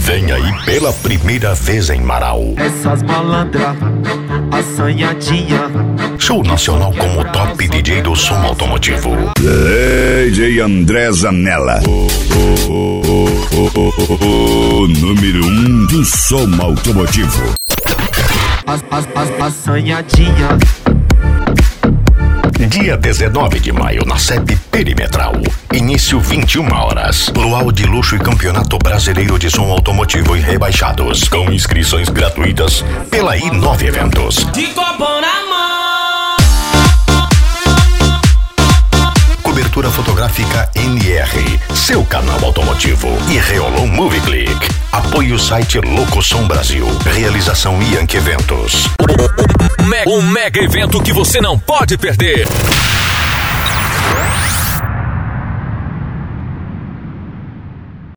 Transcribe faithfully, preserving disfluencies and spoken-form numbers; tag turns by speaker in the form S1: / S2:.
S1: Vem aí pela primeira vez em Marau.
S2: Essas malandras, assanhadinha.
S1: Show nacional como top D J do som automotivo.
S3: D J André Zanella. O, o, o, o, o número um do som automotivo.
S2: As, as, as, assanhadinha.
S1: Dia dezenove de maio, na sede Perimetral. Início vinte e uma horas. Luau de luxo e campeonato brasileiro de som automotivo e rebaixados. Com inscrições gratuitas pela I nove Eventos.
S4: De copão na mão.
S1: Cobertura fotográfica N R, seu canal automotivo. E Reolon Movie Click. Apoio site Locosom Brasil. Realização Yankee Eventos.
S5: Um mega evento que você não pode perder.